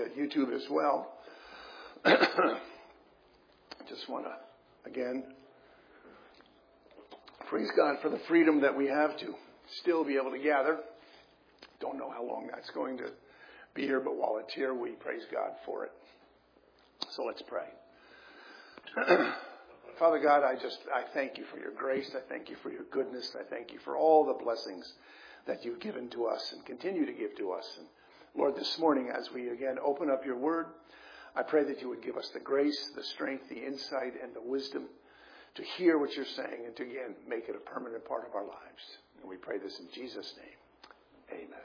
at YouTube as well. Just want to, again, praise God for the freedom that we have to still be able to gather. Don't know how long that's going to be here, but while it's here, we praise God for it. So let's pray. Father God, I thank you for your grace. I thank you for your goodness. I thank you for all the blessings that you've given to us and continue to give to us. And Lord, this morning, as we again open up your word, I pray that you would give us the grace, the strength, the insight, and the wisdom to hear what you're saying and to, again, make it a permanent part of our lives. And we pray this in Jesus' name. Amen.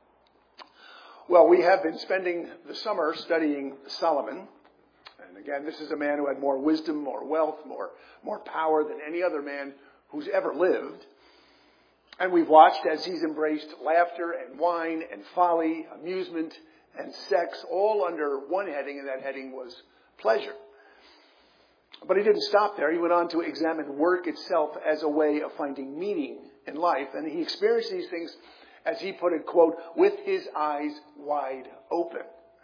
Well, we have been spending the summer studying Solomon. And again, this is a man who had more wisdom, more wealth, more power than any other man who's ever lived. And we've watched as he's embraced laughter and wine and folly, amusement and sex, all under one heading, and that heading was pleasure. But he didn't stop there. He went on to examine work itself as a way of finding meaning in life. And he experienced these things, as he put it, quote, with his eyes wide open.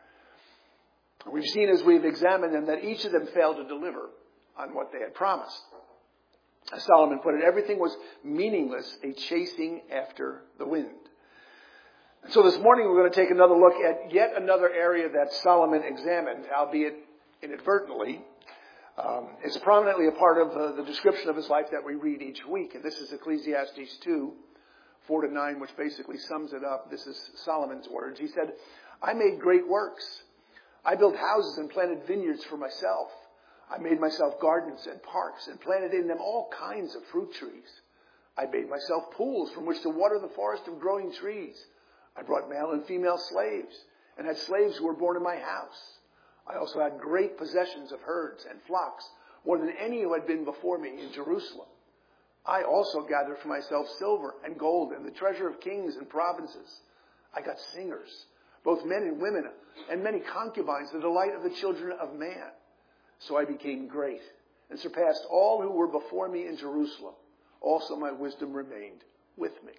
We've seen as we've examined them that each of them failed to deliver on what they had promised. As Solomon put it, everything was meaningless, a chasing after the wind. And so this morning we're going to take another look at yet another area that Solomon examined, albeit inadvertently. It's prominently a part of the description of his life that we read each week. And this is Ecclesiastes 2, 4-9, which basically sums it up. This is Solomon's words. He said, I made great works. I built houses and planted vineyards for myself. I made myself gardens and parks and planted in them all kinds of fruit trees. I made myself pools from which to water the forest of growing trees. I brought male and female slaves and had slaves who were born in my house. I also had great possessions of herds and flocks, more than any who had been before me in Jerusalem. I also gathered for myself silver and gold and the treasure of kings and provinces. I got singers, both men and women, and many concubines, the delight of the children of man. So I became great and surpassed all who were before me in Jerusalem. Also my wisdom remained with me.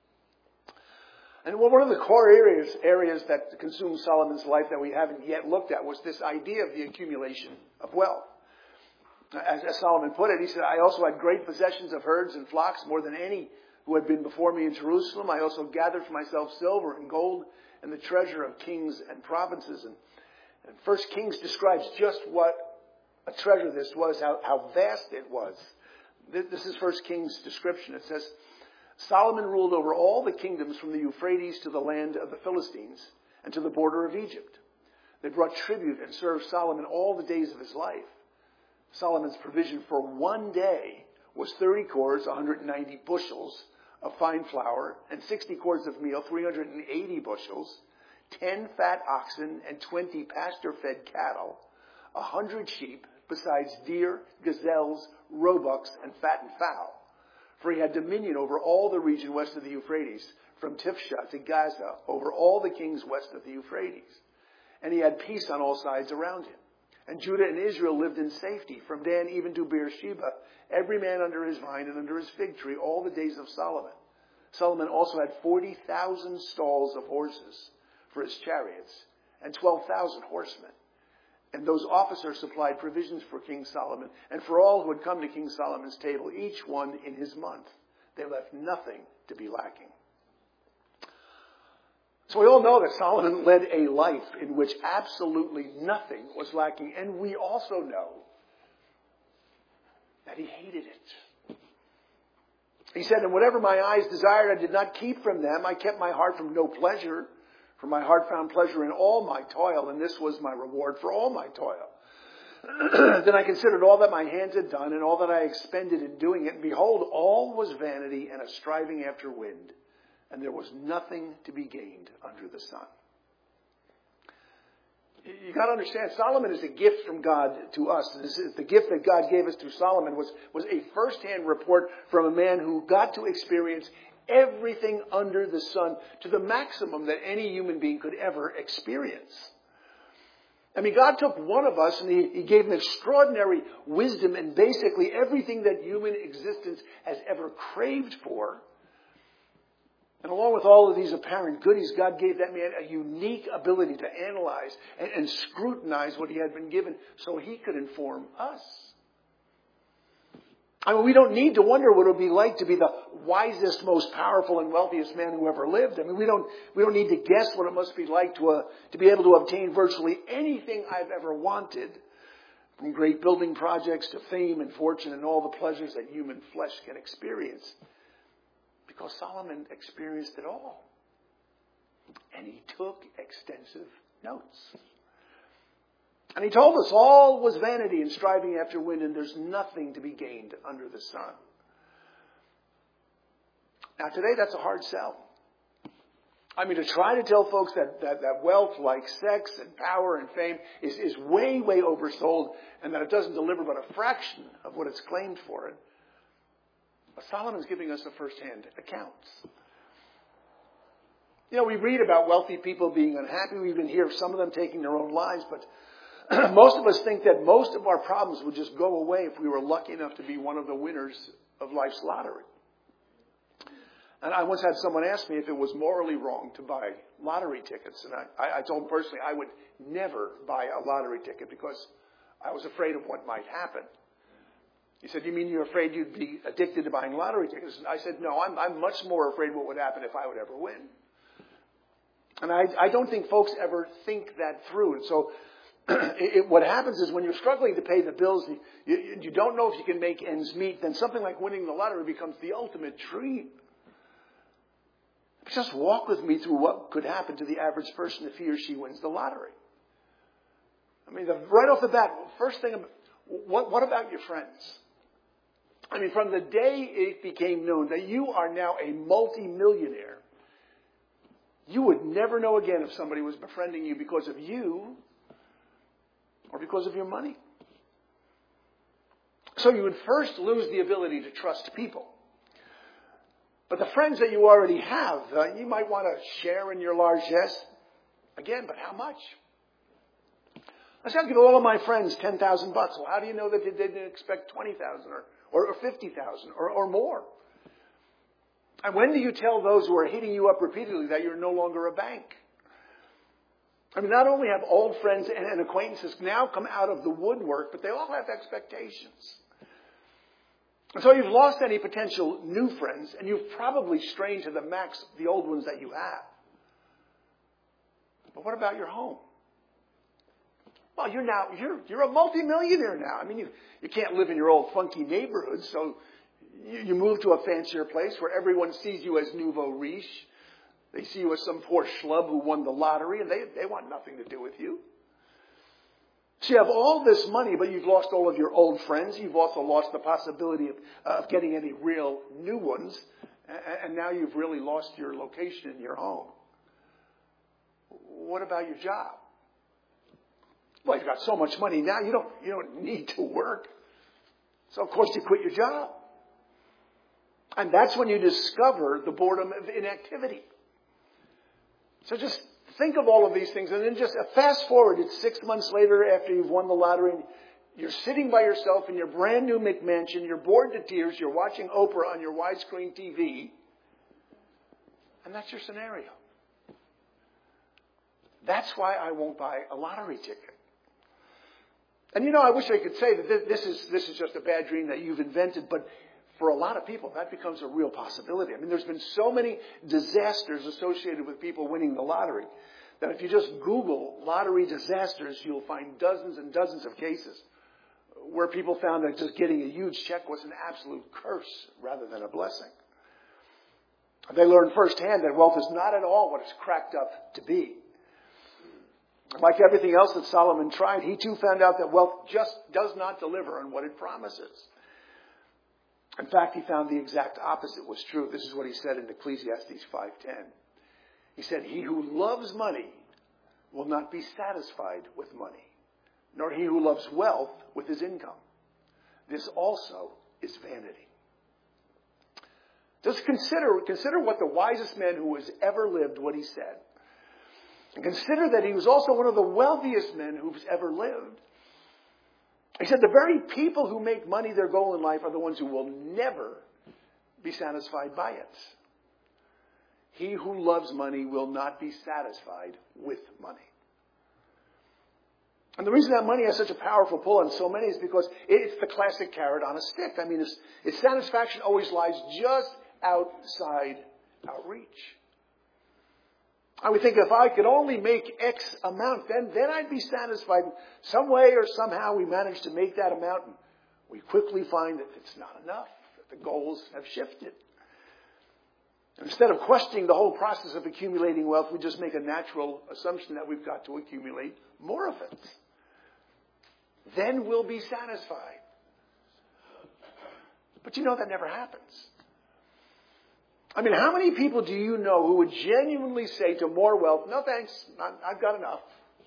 And one of the core areas that consumed Solomon's life that we haven't yet looked at was this idea of the accumulation of wealth. As Solomon put it, he said, I also had great possessions of herds and flocks, more than any who had been before me in Jerusalem. I also gathered for myself silver and gold and the treasure of kings and provinces. And First Kings describes just what a treasure this was, how vast it was. This is First Kings' description. It says, Solomon ruled over all the kingdoms from the Euphrates to the land of the Philistines and to the border of Egypt. They brought tribute and served Solomon all the days of his life. Solomon's provision for one day was 30 cords, 190 bushels of fine flour, and 60 cords of meal, 380 bushels, 10 fat oxen, and 20 pasture-fed cattle, 100 sheep, besides deer, gazelles, roebucks, and fattened fowl. For he had dominion over all the region west of the Euphrates, from Tifsha to Gaza, over all the kings west of the Euphrates. And he had peace on all sides around him. And Judah and Israel lived in safety, from Dan even to Beersheba, every man under his vine and under his fig tree, all the days of Solomon. Solomon also had 40,000 stalls of horses for his chariots, and 12,000 horsemen. And those officers supplied provisions for King Solomon and for all who had come to King Solomon's table, each one in his month. They left nothing to be lacking. So we all know that Solomon led a life in which absolutely nothing was lacking. And we also know that he hated it. He said, and whatever my eyes desired, I did not keep from them. I kept my heart from no pleasure. For my heart found pleasure in all my toil, and this was my reward for all my toil. Then I considered all that my hands had done, and all that I expended in doing it. And behold, all was vanity and a striving after wind, and there was nothing to be gained under the sun. You got to understand, Solomon is a gift from God to us. The gift that God gave us through Solomon was a first-hand report from a man who got to experience everything under the sun to the maximum that any human being could ever experience. I mean, God took one of us and he gave him extraordinary wisdom and basically everything that human existence has ever craved for. And along with all of these apparent goodies, God gave that man a unique ability to analyze and scrutinize what he had been given so he could inform us. I mean, we don't need to wonder what it would be like to be the wisest, most powerful, and wealthiest man who ever lived. I mean, we don't need to guess what it must be like to be able to obtain virtually anything I've ever wanted, from great building projects to fame and fortune and all the pleasures that human flesh can experience. Because Solomon experienced it all. And he took extensive notes. And he told us all was vanity and striving after wind, and there's nothing to be gained under the sun. Now today that's a hard sell. I mean, to try to tell folks that wealth like sex and power and fame is way, way oversold, and that it doesn't deliver but a fraction of what it's claimed for it. But Solomon's giving us a first-hand account. You know, we read about wealthy people being unhappy. We even hear of some of them taking their own lives, but most of us think that most of our problems would just go away if we were lucky enough to be one of the winners of life's lottery. And I once had someone ask me if it was morally wrong to buy lottery tickets. And I told him personally I would never buy a lottery ticket because I was afraid of what might happen. He said, "You mean you're afraid you'd be addicted to buying lottery tickets?" And I said, "No, I'm much more afraid what would happen if I would ever win." And I don't think folks ever think that through. And so what happens is when you're struggling to pay the bills, you don't know if you can make ends meet, then something like winning the lottery becomes the ultimate dream. Just walk with me through what could happen to the average person if he or she wins the lottery. I mean, right off the bat, first thing, what about your friends? I mean, from the day it became known that you are now a multi-millionaire, you would never know again if somebody was befriending you because of you or because of your money. So you would first lose the ability to trust people. But the friends that you already have, you might want to share in your largesse. Again, but how much? I said, I'll give all of my friends $10,000. Well, how do you know that they didn't expect $20,000 or $50,000 or more? And when do you tell those who are hitting you up repeatedly that you're no longer a bank? I mean, not only have old friends and acquaintances now come out of the woodwork, but they all have expectations. And so you've lost any potential new friends, and you've probably strained to the max the old ones that you have. But what about your home? Well, you're a multimillionaire now. I mean, you can't live in your old funky neighborhood, so you move to a fancier place where everyone sees you as nouveau riche. They see you as some poor schlub who won the lottery, and they want nothing to do with you. So you have all this money, but you've lost all of your old friends. You've also lost the possibility of getting any real new ones. And now you've really lost your location in your home. What about your job? Well, you've got so much money now, you don't need to work. So, of course, you quit your job. And that's when you discover the boredom of inactivity. So just think of all of these things, and then just fast forward. It's 6 months later after you've won the lottery, and you're sitting by yourself in your brand new McMansion. You're bored to tears. You're watching Oprah on your widescreen TV. And that's your scenario. That's why I won't buy a lottery ticket. And I wish I could say that this is just a bad dream that you've invented, but for a lot of people, that becomes a real possibility. I mean, there's been so many disasters associated with people winning the lottery that if you just Google lottery disasters, you'll find dozens and dozens of cases where people found that just getting a huge check was an absolute curse rather than a blessing. They learned firsthand that wealth is not at all what it's cracked up to be. Like everything else that Solomon tried, he too found out that wealth just does not deliver on what it promises. In fact, he found the exact opposite was true. This is what he said in Ecclesiastes 5:10. He said, "He who loves money will not be satisfied with money, nor he who loves wealth with his income. This also is vanity." Just consider what the wisest man who has ever lived, what he said. And consider that he was also one of the wealthiest men who's ever lived. He said the very people who make money their goal in life are the ones who will never be satisfied by it. He who loves money will not be satisfied with money. And the reason that money has such a powerful pull on so many is because it's the classic carrot on a stick. I mean, its satisfaction always lies just outside our reach. I would think if I could only make X amount, then I'd be satisfied. Some way or somehow we manage to make that amount, and we quickly find that it's not enough, that the goals have shifted. Instead of questioning the whole process of accumulating wealth, we just make a natural assumption that we've got to accumulate more of it. Then we'll be satisfied. But you know that never happens. I mean, how many people do you know who would genuinely say to more wealth, no thanks, I've got enough?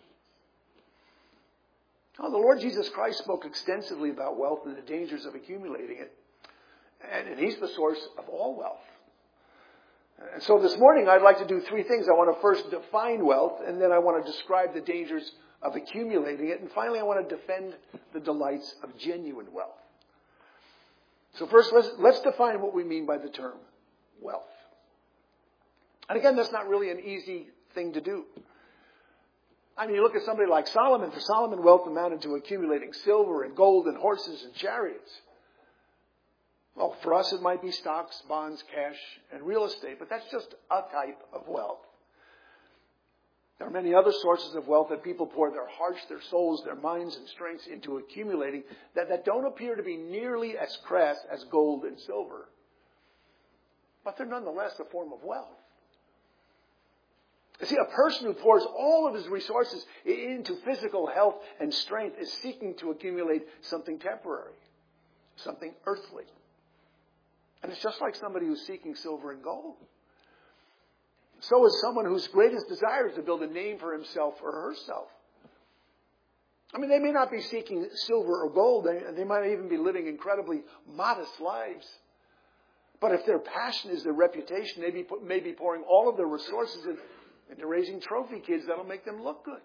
Oh, the Lord Jesus Christ spoke extensively about wealth and the dangers of accumulating it. And He's the source of all wealth. And so this morning I'd like to do three things. I want to first define wealth, and then I want to describe the dangers of accumulating it, and finally I want to defend the delights of genuine wealth. So first, let's define what we mean by the term wealth. And again, that's not really an easy thing to do. I mean, you look at somebody like Solomon. For Solomon, wealth amounted to accumulating silver and gold and horses and chariots. Well, for us it might be stocks, bonds, cash, and real estate, but that's just a type of wealth. There are many other sources of wealth that people pour their hearts, their souls, their minds, and strengths into accumulating that don't appear to be nearly as crass as gold and silver. But they're nonetheless a form of wealth. You see, a person who pours all of his resources into physical health and strength is seeking to accumulate something temporary, something earthly. And it's just like somebody who's seeking silver and gold. So is someone whose greatest desire is to build a name for himself or herself. I mean, they may not be seeking silver or gold. They might even be living incredibly modest lives. But if their passion is their reputation, they may be pouring all of their resources into raising trophy kids that'll make them look good.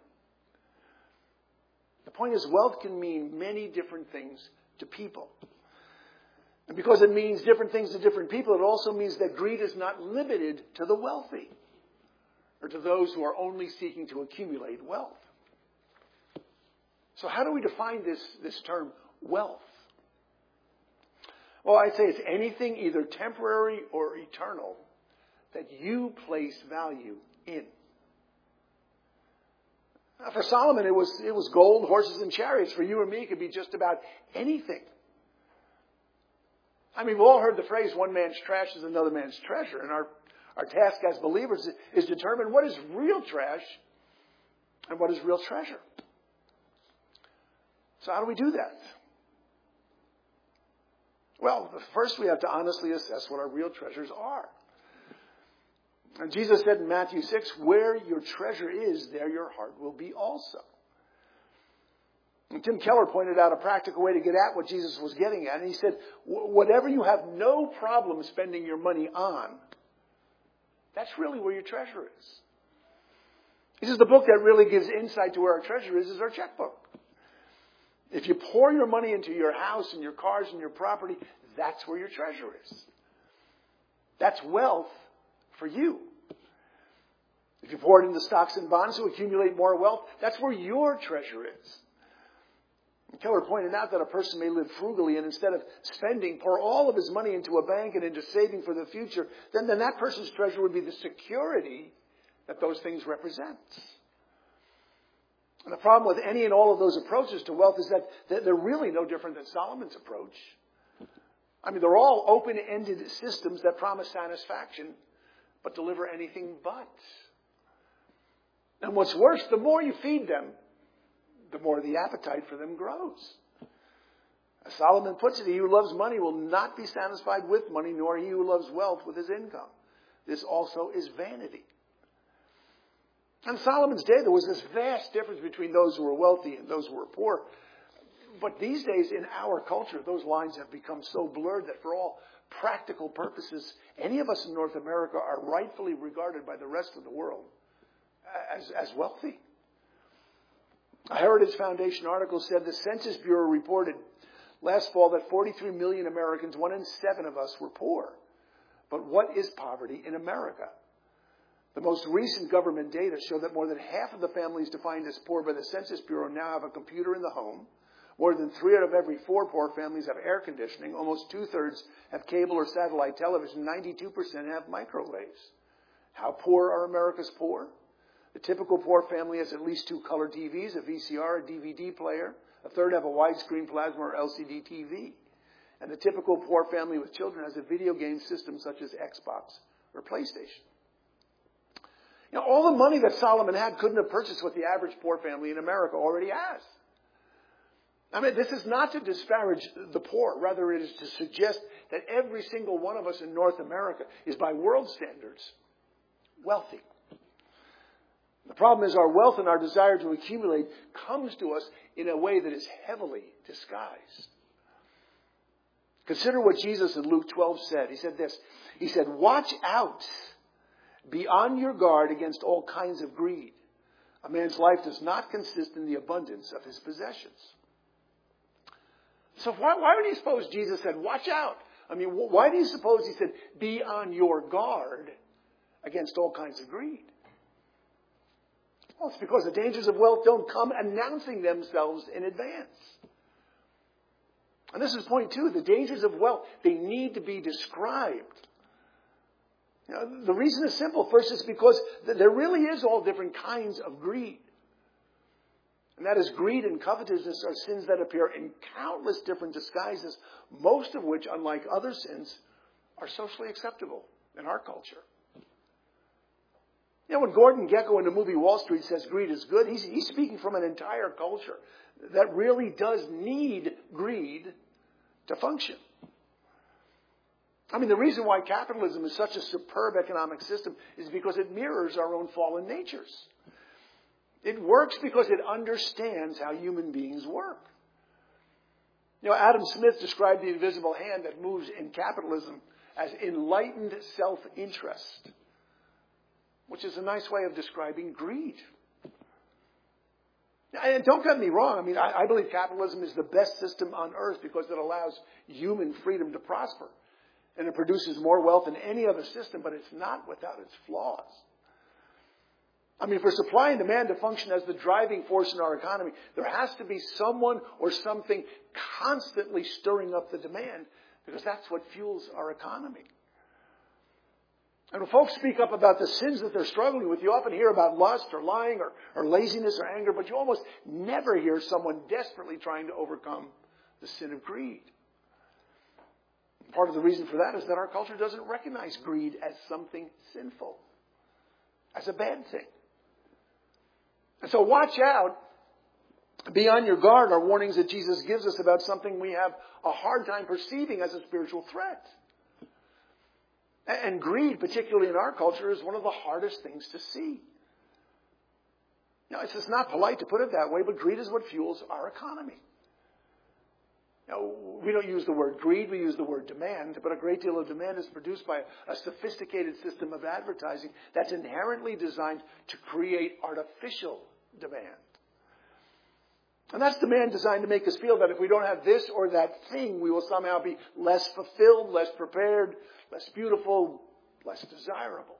The point is, wealth can mean many different things to people. And because it means different things to different people, it also means that greed is not limited to the wealthy or to those who are only seeking to accumulate wealth. So how do we define this term, wealth? Well, I'd say it's anything either temporary or eternal that you place value in. Now, for Solomon, it was gold, horses, and chariots. For you or me, it could be just about anything. I mean, we've all heard the phrase, one man's trash is another man's treasure. And our task as believers is to determine what is real trash and what is real treasure. So how do we do that? Well, first we have to honestly assess what our real treasures are. And Jesus said in Matthew 6, where your treasure is, there your heart will be also. And Tim Keller pointed out a practical way to get at what Jesus was getting at. And he said, whatever you have no problem spending your money on, that's really where your treasure is. He says the book that really gives insight to where our treasure is our checkbook. If you pour your money into your house and your cars and your property, that's where your treasure is. That's wealth for you. If you pour it into stocks and bonds to accumulate more wealth, that's where your treasure is. Keller pointed out that a person may live frugally and instead of spending, pour all of his money into a bank and into saving for the future, then that person's treasure would be the security that those things represent. And the problem with any and all of those approaches to wealth is that they're really no different than Solomon's approach. I mean, they're all open-ended systems that promise satisfaction, but deliver anything but. And what's worse, the more you feed them, the more the appetite for them grows. As Solomon puts it, he who loves money will not be satisfied with money, nor he who loves wealth with his income. This also is vanity. In Solomon's day, there was this vast difference between those who were wealthy and those who were poor. But these days, in our culture, those lines have become so blurred that for all practical purposes, any of us in North America are rightfully regarded by the rest of the world as wealthy. A Heritage Foundation article said the Census Bureau reported last fall that 43 million Americans, 1 in 7 of us, were poor. But what is poverty in America? The most recent government data show that more than half of the families defined as poor by the Census Bureau now have a computer in the home. More than 3 out of every 4 poor families have air conditioning. Almost 2/3 have cable or satellite television. 92% have microwaves. How poor are America's poor? The typical poor family has at least 2 color TVs, a VCR, a DVD player. A third have a widescreen plasma or LCD TV. And the typical poor family with children has a video game system such as Xbox or PlayStation. You know, all the money that Solomon had couldn't have purchased what the average poor family in America already has. I mean, this is not to disparage the poor. Rather, it is to suggest that every single one of us in North America is, by world standards, wealthy. The problem is our wealth and our desire to accumulate comes to us in a way that is heavily disguised. Consider what Jesus in Luke 12 said. He said this. He said, "Watch out. Be on your guard against all kinds of greed. A man's life does not consist in the abundance of his possessions." So why would you suppose Jesus said, watch out? I mean, why do you suppose he said, be on your guard against all kinds of greed? Well, it's because the dangers of wealth don't come announcing themselves in advance. And this is point 2. The dangers of wealth, they need to be described. You know, the reason is simple. First, it's because there really is all different kinds of greed. And that is, greed and covetousness are sins that appear in countless different disguises, most of which, unlike other sins, are socially acceptable in our culture. You know, when Gordon Gekko in the movie Wall Street says greed is good, he's speaking from an entire culture that really does need greed to function. I mean, the reason why capitalism is such a superb economic system is because it mirrors our own fallen natures. It works because it understands how human beings work. You know, Adam Smith described the invisible hand that moves in capitalism as enlightened self-interest, which is a nice way of describing greed. And don't get me wrong. I mean, I believe capitalism is the best system on earth because it allows human freedom to prosper. And it produces more wealth than any other system, but it's not without its flaws. I mean, for supply and demand to function as the driving force in our economy, there has to be someone or something constantly stirring up the demand, because that's what fuels our economy. And when folks speak up about the sins that they're struggling with, you often hear about lust or lying or laziness or anger, but you almost never hear someone desperately trying to overcome the sin of greed. Part of the reason for that is that our culture doesn't recognize greed as something sinful, as a bad thing. And so watch out, be on your guard are warnings that Jesus gives us about something we have a hard time perceiving as a spiritual threat. And greed, particularly in our culture, is one of the hardest things to see. Now, it's just not polite to put it that way, but greed is what fuels our economy. Now, we don't use the word greed, we use the word demand, but a great deal of demand is produced by a sophisticated system of advertising that's inherently designed to create artificial demand. And that's demand designed to make us feel that if we don't have this or that thing, we will somehow be less fulfilled, less prepared, less beautiful, less desirable.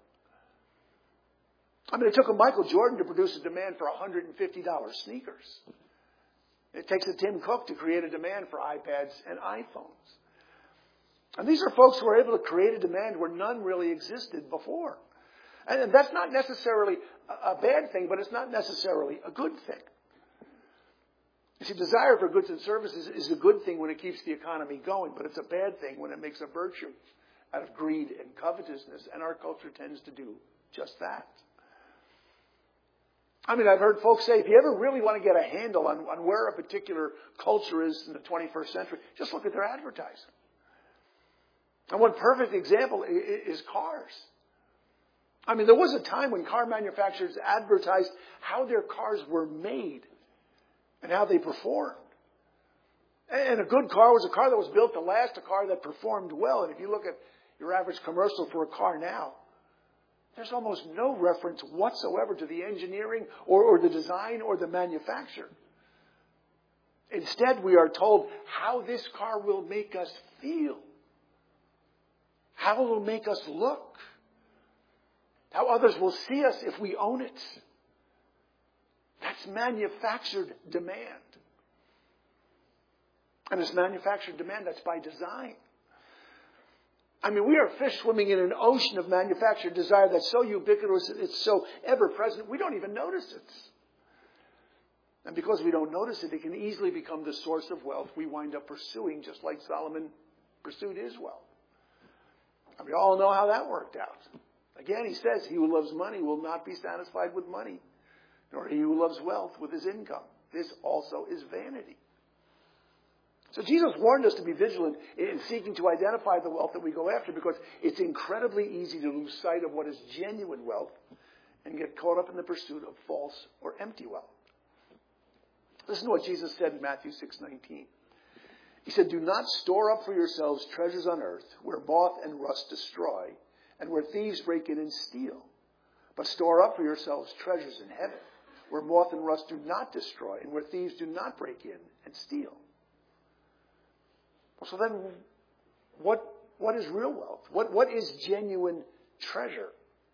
I mean, it took a Michael Jordan to produce a demand for $150 sneakers. It takes a Tim Cook to create a demand for iPads and iPhones. And these are folks who are able to create a demand where none really existed before. And that's not necessarily a bad thing, but it's not necessarily a good thing. You see, desire for goods and services is a good thing when it keeps the economy going, but it's a bad thing when it makes a virtue out of greed and covetousness, and our culture tends to do just that. I mean, I've heard folks say, if you ever really want to get a handle on where a particular culture is in the 21st century, just look at their advertising. And one perfect example is cars. I mean, there was a time when car manufacturers advertised how their cars were made and how they performed. And a good car was a car that was built to last, a car that performed well. And if you look at your average commercial for a car now, there's almost no reference whatsoever to the engineering or the design or the manufacture. Instead, we are told how this car will make us feel, how it will make us look, How others will see us if we own it. That's manufactured demand. And it's manufactured demand that's by design. I mean, we are fish swimming in an ocean of manufactured desire that's so ubiquitous, it's so ever-present, we don't even notice it. And because we don't notice it, it can easily become the source of wealth we wind up pursuing, just like Solomon pursued his wealth. And we all know how that worked out. Again, he says, he who loves money will not be satisfied with money, nor he who loves wealth with his income. This also is vanity. So Jesus warned us to be vigilant in seeking to identify the wealth that we go after, because it's incredibly easy to lose sight of what is genuine wealth and get caught up in the pursuit of false or empty wealth. Listen to what Jesus said in Matthew 6:19. He said, "Do not store up for yourselves treasures on earth, where moth and rust destroy, and where thieves break in and steal. But store up for yourselves treasures in heaven, where moth and rust do not destroy, and where thieves do not break in and steal." So then, what is real wealth? What is genuine treasure?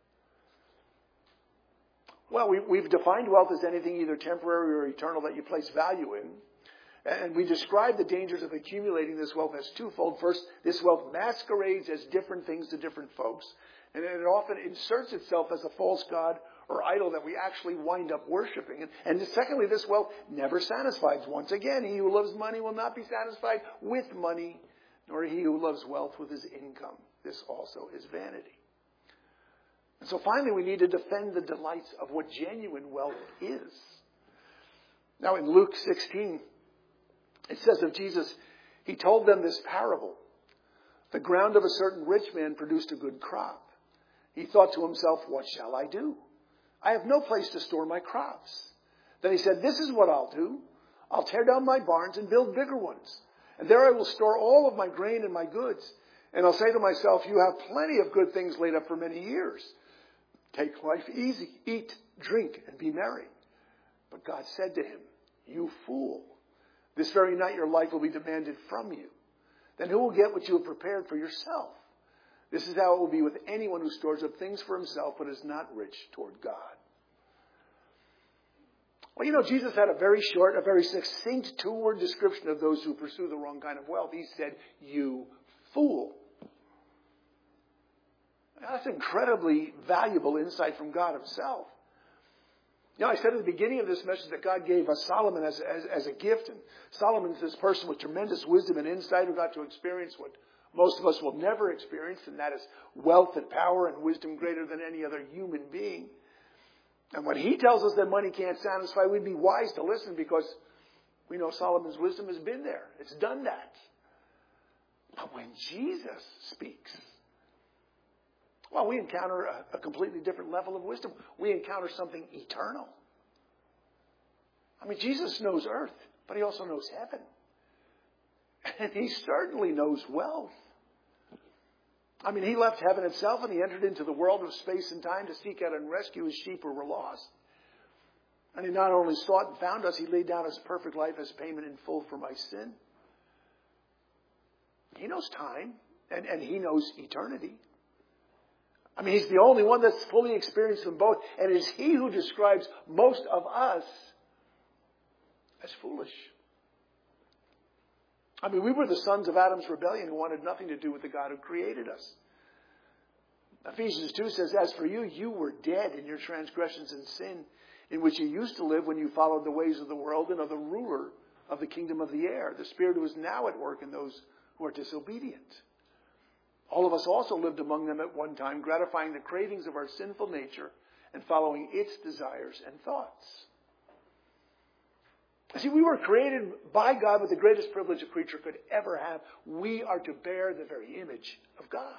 Well, we've defined wealth as anything either temporary or eternal that you place value in. And we describe the dangers of accumulating this wealth as twofold. First, this wealth masquerades as different things to different folks. And it often inserts itself as a false god or idol that we actually wind up worshiping. And secondly, this wealth never satisfies. Once again, he who loves money will not be satisfied with money, nor he who loves wealth with his income. This also is vanity. And so finally, we need to defend the delights of what genuine wealth is. Now in Luke 16, it says of Jesus, he told them this parable. The ground of a certain rich man produced a good crop. He thought to himself, what shall I do? I have no place to store my crops. Then he said, this is what I'll do. I'll tear down my barns and build bigger ones. And there I will store all of my grain and my goods. And I'll say to myself, you have plenty of good things laid up for many years. Take life easy, eat, drink, and be merry. But God said to him, you fool, this very night your life will be demanded from you. Then who will get what you have prepared for yourself? This is how it will be with anyone who stores up things for himself but is not rich toward God. Well, Jesus had a very short, a very succinct two-word description of those who pursue the wrong kind of wealth. He said, you fool. Now, that's incredibly valuable insight from God himself. I said at the beginning of this message that God gave us Solomon as a gift. And Solomon's this person with tremendous wisdom and insight who got to experience what most of us will never experience, and that is wealth and power and wisdom greater than any other human being. And when he tells us that money can't satisfy, we'd be wise to listen, because we know Solomon's wisdom has been there. It's done that. But when Jesus speaks, well, we encounter a completely different level of wisdom. We encounter something eternal. I mean, Jesus knows earth, but he also knows heaven. And he certainly knows wealth. I mean, he left heaven itself and he entered into the world of space and time to seek out and rescue his sheep who were lost. And he not only sought and found us, he laid down his perfect life as payment in full for my sin. He knows time and he knows eternity. I mean, he's the only one that's fully experienced them both. And it is he who describes most of us as foolish. I mean, we were the sons of Adam's rebellion who wanted nothing to do with the God who created us. Ephesians 2 says, as for you, you were dead in your transgressions and sin, in which you used to live when you followed the ways of the world and of the ruler of the kingdom of the air, the spirit who is now at work in those who are disobedient. All of us also lived among them at one time, gratifying the cravings of our sinful nature and following its desires and thoughts. See, we were created by God with the greatest privilege a creature could ever have. We are to bear the very image of God.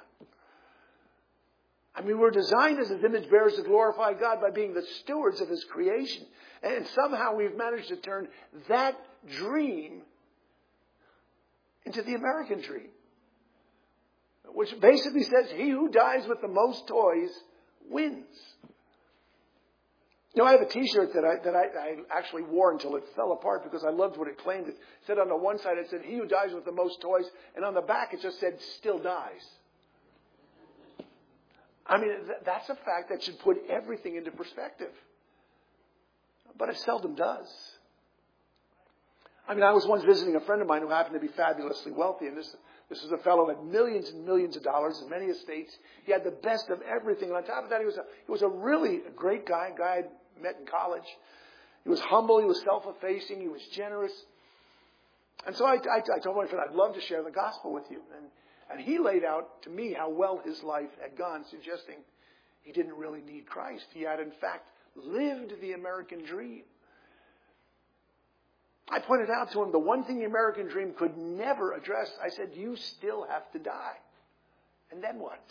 I mean, we're designed as his image bearers to glorify God by being the stewards of his creation. And somehow we've managed to turn that dream into the American dream, which basically says he who dies with the most toys wins. I have a T-shirt that I actually wore until it fell apart because I loved what it claimed. It said on the one side, it said, he who dies with the most toys. And on the back, it just said, still dies. I mean, that's a fact that should put everything into perspective. But it seldom does. I mean, I was once visiting a friend of mine who happened to be fabulously wealthy, and this is a fellow who had millions and millions of dollars in many estates. He had the best of everything. And on top of that, he was a really great guy, a guy I'd met in college. He was humble, he was self-effacing, he was generous. And so I told my friend, I'd love to share the gospel with you. And he laid out to me how well his life had gone, suggesting he didn't really need Christ. He had, in fact, lived the American dream. I pointed out to him the one thing the American dream could never address. I said, you still have to die. And then what?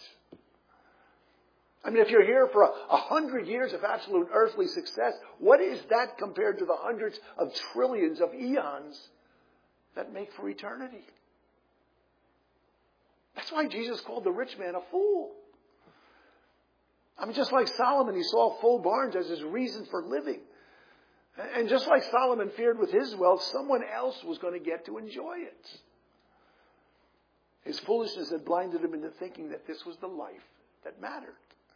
I mean, if you're here for 100 years of absolute earthly success, what is that compared to the hundreds of trillions of eons that make for eternity? That's why Jesus called the rich man a fool. I mean, just like Solomon, he saw full barns as his reason for living. And just like Solomon feared with his wealth, someone else was going to get to enjoy it. His foolishness had blinded him into thinking that this was the life that mattered.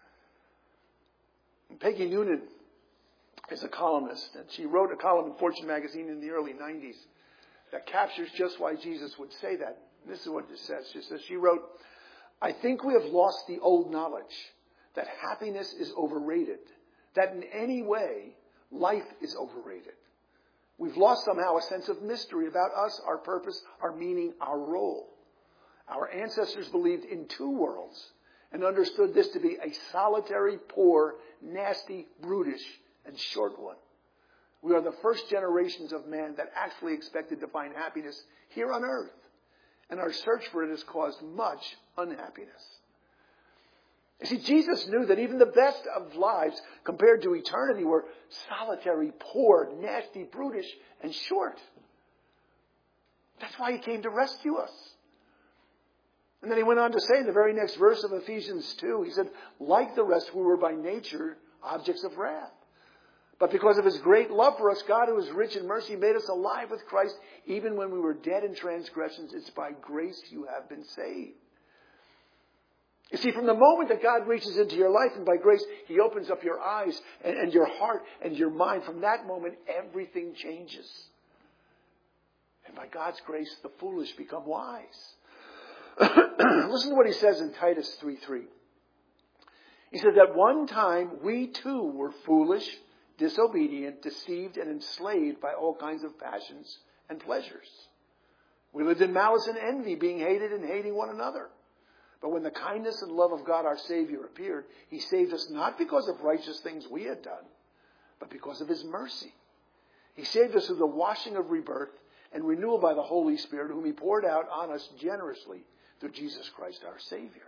And Peggy Noonan is a columnist, and she wrote a column in Fortune magazine in the early 90s that captures just why Jesus would say that. And this is what it says. She wrote, I think we have lost the old knowledge that happiness is overrated, that in any way, life is overrated. We've lost somehow a sense of mystery about us, our purpose, our meaning, our role. Our ancestors believed in two worlds and understood this to be a solitary, poor, nasty, brutish, and short one. We are the first generations of man that actually expected to find happiness here on earth, and our search for it has caused much unhappiness. You see, Jesus knew that even the best of lives compared to eternity were solitary, poor, nasty, brutish, and short. That's why he came to rescue us. And then he went on to say in the very next verse of Ephesians 2, he said, like the rest, we were by nature objects of wrath. But because of his great love for us, God, who is rich in mercy, made us alive with Christ, even when we were dead in transgressions. It's by grace you have been saved. You see, from the moment that God reaches into your life and by grace, he opens up your eyes and your heart and your mind. From that moment, everything changes. And by God's grace, the foolish become wise. Listen to what he says in Titus 3:3. He said, at one time we too were foolish, disobedient, deceived, and enslaved by all kinds of passions and pleasures. We lived in malice and envy, being hated and hating one another. But when the kindness and love of God our Savior appeared, he saved us not because of righteous things we had done, but because of his mercy. He saved us through the washing of rebirth and renewal by the Holy Spirit, whom he poured out on us generously through Jesus Christ our Savior.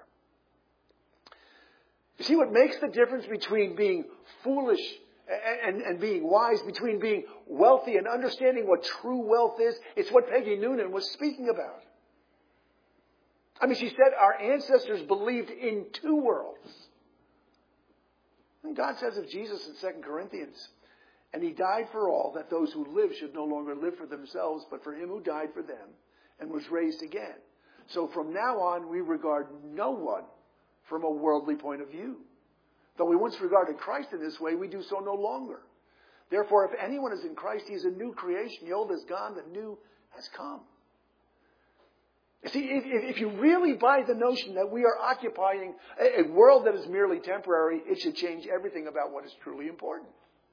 You see, what makes the difference between being foolish and being wise, between being wealthy and understanding what true wealth is, it's what Peggy Noonan was speaking about. I mean, she said our ancestors believed in two worlds. And God says of Jesus in 2 Corinthians, and he died for all, that those who live should no longer live for themselves, but for him who died for them and was raised again. So from now on, we regard no one from a worldly point of view. Though we once regarded Christ in this way, we do so no longer. Therefore, if anyone is in Christ, he is a new creation. The old is gone, the new has come. You see, if you really buy the notion that we are occupying a world that is merely temporary, it should change everything about what is truly important.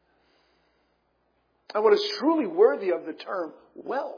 And what is truly worthy of the term wealth.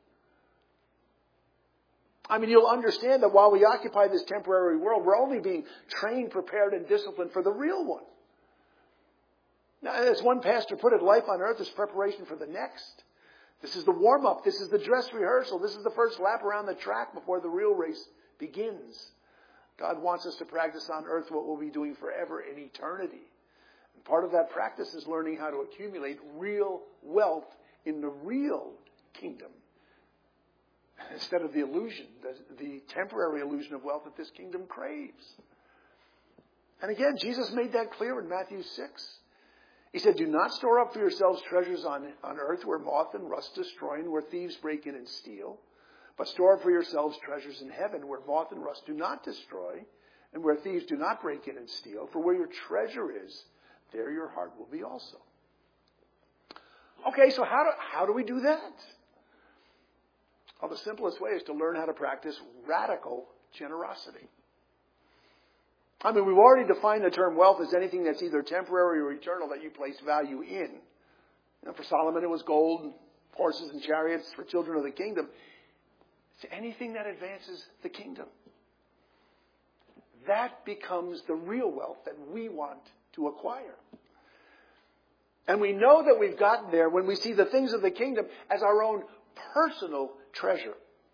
I mean, you'll understand that while we occupy this temporary world, we're only being trained, prepared, and disciplined for the real one. Now, as one pastor put it, life on earth is preparation for the next. This is the warm-up. This is the dress rehearsal. This is the first lap around the track before the real race begins. God wants us to practice on earth what we'll be doing forever in eternity. And part of that practice is learning how to accumulate real wealth in the real kingdom, instead of the illusion, the temporary illusion of wealth that this kingdom craves. And again, Jesus made that clear in Matthew 6. He said, do not store up for yourselves treasures on earth where moth and rust destroy and where thieves break in and steal, but store up for yourselves treasures in heaven where moth and rust do not destroy and where thieves do not break in and steal. For where your treasure is, there your heart will be also. Okay, so how do we do that? Well, the simplest way is to learn how to practice radical generosity. I mean, we've already defined the term wealth as anything that's either temporary or eternal that you place value in. For Solomon, it was gold, horses, and chariots. For children of the kingdom, it's anything that advances the kingdom. That becomes the real wealth that we want to acquire. And we know that we've gotten there when we see the things of the kingdom as our own personal treasure.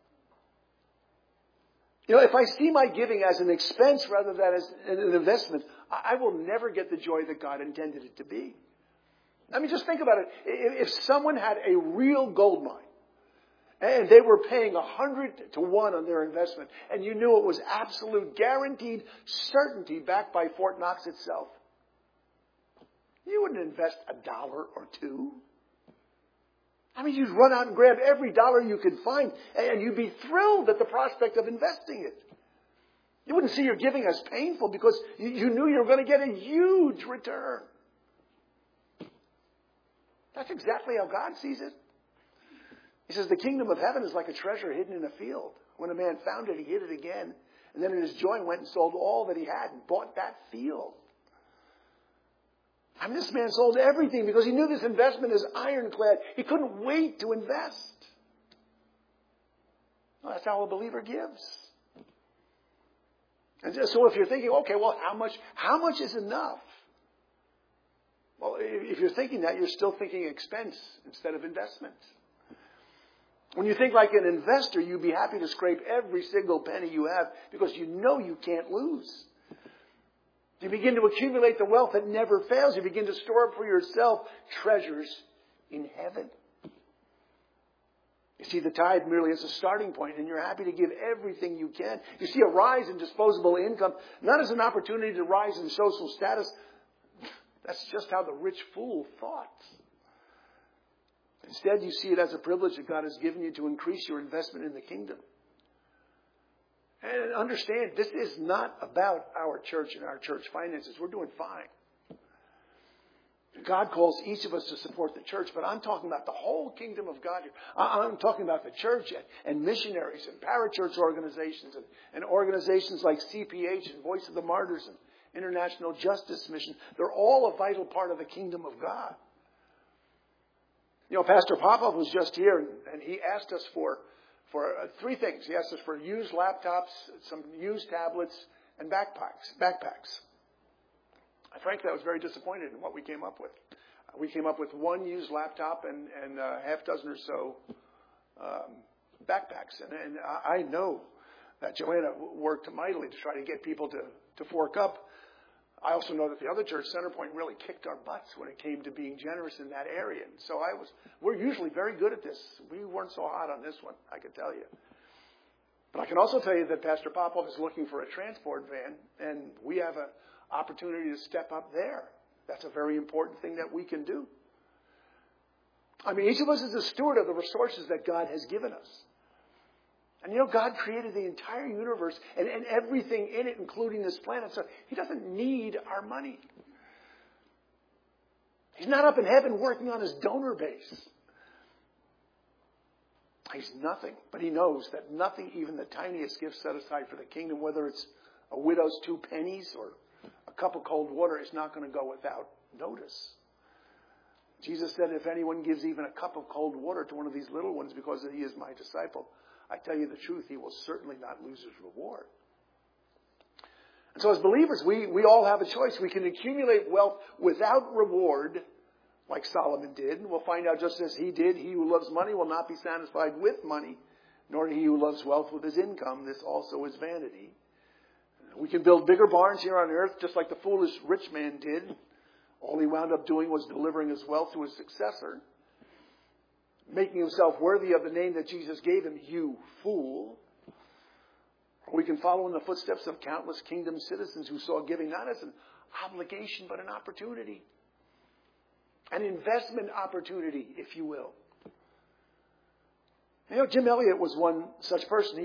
If I see my giving as an expense rather than as an investment, I will never get the joy that God intended it to be. I mean, just think about it. If someone had a real gold mine, and they were paying 100 to 1 on their investment, and you knew it was absolute guaranteed certainty backed by Fort Knox itself, you wouldn't invest $1 or $2. I mean, you'd run out and grab every dollar you could find, and you'd be thrilled at the prospect of investing it. You wouldn't see your giving as painful because you knew you were going to get a huge return. That's exactly how God sees it. He says the kingdom of heaven is like a treasure hidden in a field. When a man found it, he hid it again. And then in his joy went and sold all that he had and bought that field. I mean, this man sold everything because he knew this investment is ironclad. He couldn't wait to invest. Well, that's how a believer gives. And so if you're thinking, okay, well, how much is enough? Well, if you're thinking that, you're still thinking expense instead of investment. When you think like an investor, you'd be happy to scrape every single penny you have because you know you can't lose. You begin to accumulate the wealth that never fails. You begin to store up for yourself treasures in heaven. You see the tithe merely as a starting point, and you're happy to give everything you can. You see a rise in disposable income, not as an opportunity to rise in social status. That's just how the rich fool thought. Instead, you see it as a privilege that God has given you to increase your investment in the kingdom. And understand, this is not about our church and our church finances. We're doing fine. God calls each of us to support the church, but I'm talking about the whole kingdom of God here. I'm talking about the church and missionaries and parachurch organizations and organizations like CPH and Voice of the Martyrs and International Justice Mission. They're all a vital part of the kingdom of God. Pastor Popov was just here, and he asked us for 3 things. He asked us for used laptops, some used tablets, and backpacks. Frankly, I was very disappointed in what we came up with. We came up with 1 used laptop and a half dozen or so backpacks. And I know that Joanna worked mightily to try to get people to fork up. I also know that the other church, Centerpoint, really kicked our butts when it came to being generous in that area. And so we're usually very good at this. We weren't so hot on this one, I can tell you. But I can also tell you that Pastor Popov is looking for a transport van, and we have an opportunity to step up there. That's a very important thing that we can do. I mean, each of us is a steward of the resources that God has given us. And God created the entire universe and everything in it, including this planet. So He doesn't need our money. He's not up in heaven working on His donor base. He's nothing. But He knows that nothing, even the tiniest gift set aside for the kingdom, whether it's a widow's 2 pennies or a cup of cold water, is not going to go without notice. Jesus said, if anyone gives even a cup of cold water to one of these little ones because he is my disciple, I tell you the truth, he will certainly not lose his reward. And so as believers, we all have a choice. We can accumulate wealth without reward, like Solomon did. And we'll find out just as he did, he who loves money will not be satisfied with money, nor he who loves wealth with his income. This also is vanity. We can build bigger barns here on earth, just like the foolish rich man did. All he wound up doing was delivering his wealth to his successor, making himself worthy of the name that Jesus gave him, you fool. We can follow in the footsteps of countless kingdom citizens who saw giving not as an obligation, but an opportunity. An investment opportunity, if you will. Jim Elliot was one such person. He was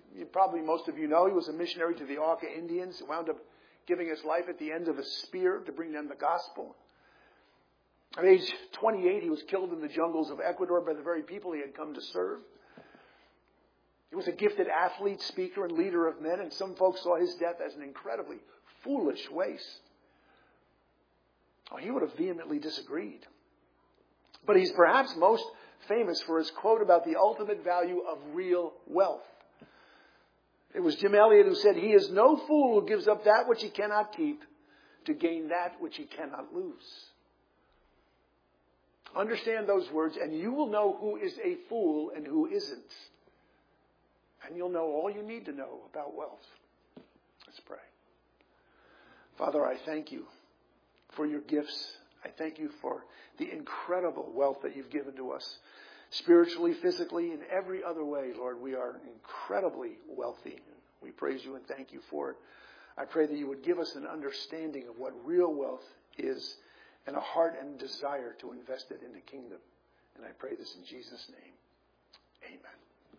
most of you know, he was a missionary to the Auca Indians. He wound up giving his life at the end of a spear to bring them the gospel. At age 28, he was killed in the jungles of Ecuador by the very people he had come to serve. He was a gifted athlete, speaker, and leader of men, and some folks saw his death as an incredibly foolish waste. Oh, he would have vehemently disagreed. But he's perhaps most famous for his quote about the ultimate value of real wealth. It was Jim Elliot who said, "He is no fool who gives up that which he cannot keep to gain that which he cannot lose." Understand those words, and you will know who is a fool and who isn't. And you'll know all you need to know about wealth. Let's pray. Father, I thank you for your gifts. I thank you for the incredible wealth that you've given to us. Spiritually, physically, in every other way, Lord, we are incredibly wealthy. We praise you and thank you for it. I pray that you would give us an understanding of what real wealth is and a heart and desire to invest it in the kingdom. And I pray this in Jesus' name. Amen.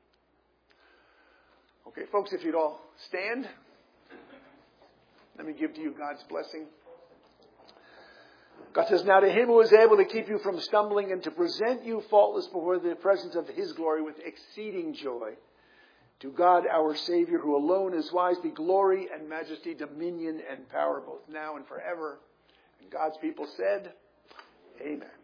Okay, folks, if you'd all stand, let me give to you God's blessing. God says, "Now to him who is able to keep you from stumbling and to present you faultless before the presence of his glory with exceeding joy, to God our Savior, who alone is wise, be glory and majesty, dominion and power, both now and forever." And God's people said, Amen.